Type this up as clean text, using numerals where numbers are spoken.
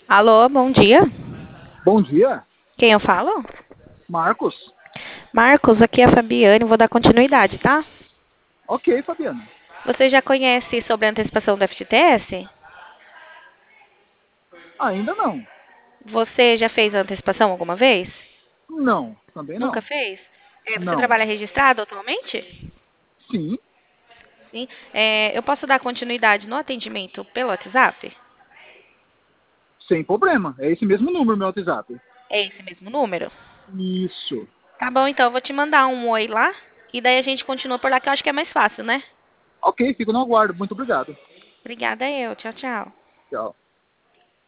Alô, bom dia. Bom dia, Quem eu falo? Marcos. Marcos, aqui é a Fabiane, vou dar continuidade, tá? Ok, Fabiana. Você já conhece sobre a antecipação do FGTS? Ainda não. Você já fez a antecipação alguma vez? Não, também Nunca não. fez? Você Não. trabalha registrado atualmente? Sim, Sim. Eu posso dar continuidade no atendimento pelo WhatsApp? sem problema. É esse mesmo número, meu WhatsApp. É esse mesmo número? Isso. Tá bom, então eu vou te mandar um oi lá e daí a gente continua por lá que eu acho que é mais fácil, né? Ok, fico no aguardo. Muito obrigado. Obrigada eu. Tchau, tchau. Tchau.